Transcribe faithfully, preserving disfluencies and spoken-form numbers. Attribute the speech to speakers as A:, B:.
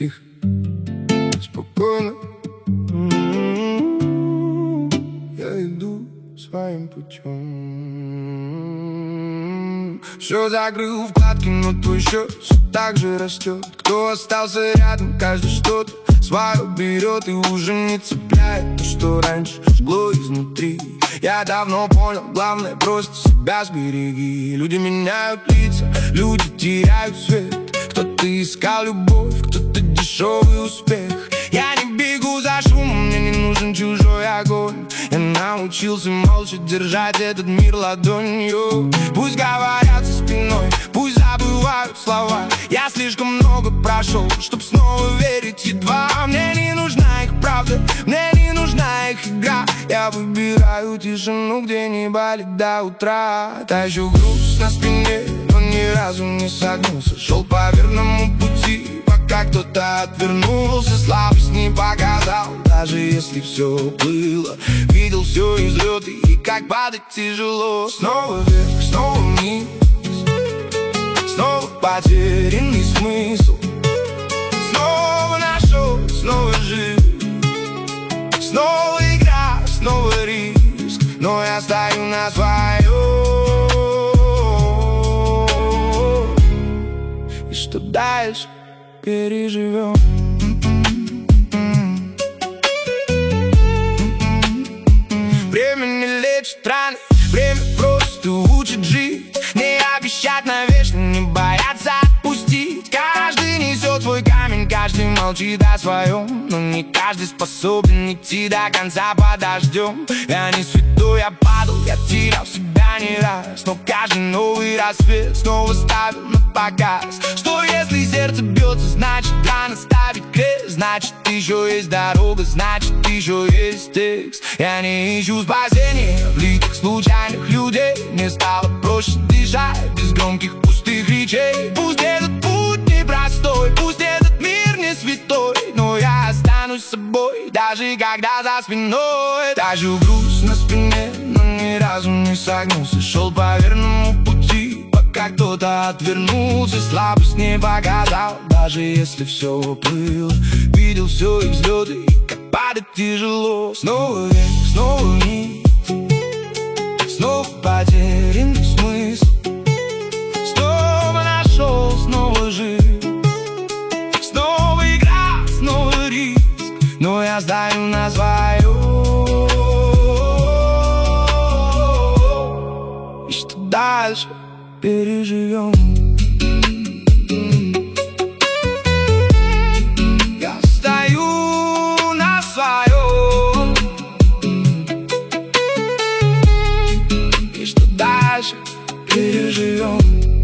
A: тихо, спокойно. Я иду своим путем. Все закрыл вкладки, но твой счет все так же растет. Кто остался рядом, каждый что-то свое берет и уже не цепляет то, что раньше жгло изнутри. Я давно понял, главное просто себя сбереги. Люди меняют лица, люди теряют свет. Кто-то искал любовь, кто-то дешевый успех. Я не бегу за шумом, мне не нужен чужой огонь. Я научился молча держать этот мир ладонью. Пусть говорят за спиной, пусть забывают слова. Я слишком много прошел, чтоб снова верить едва. Мне не нужна их правда, мне не нужна их игра. Я выбираю тишину, где не болит до утра. Тащу груз на спине, но ни разу не согнулся. Шел по верному пути, пока кто-то отвернулся. Слабость не показал, даже если все было. Видел все и взлеты, и как падать тяжело. Снова вверх, снова вниз, снова потерянный смысл. Снова нашел, снова жив. Снова игра, снова риск. Но я стою на своем. И что дальше, переживем. Время не лечит раны, время просто учит жить. Не обещать навечно, не бояться отпустить. Каждый несет свой камень, каждый молчит о своем. Но не каждый способен идти до конца под дождем. Я не святой, я падал, я терял себя не раз. Но каждый новый рассвет снова ставил на показ. Что если сердце бьется, значит рано ставить крест. Значит еще есть дорога, значит еще есть текст. Я не ищу спасения в лицах случайных людей. Мне стало проще дышать без громких пустых речей. Пусть этот путь непростой, пусть этот мир не святой, но я останусь собой, даже когда за спиной. Тащу груз на спине, но ни разу не согнулся. Шел по верному пути, пока кто-то отвернулся. Слабость не показал, даже если все было. Видел все и взлеты, и как падать тяжело. Снова вверх, снова вниз, снова потерянный смысл. Снова нашел, снова жив. Снова игра, снова риск. Но я стою на своем. И что дальше, переживем. Я стою на своем. И что дальше, переживем.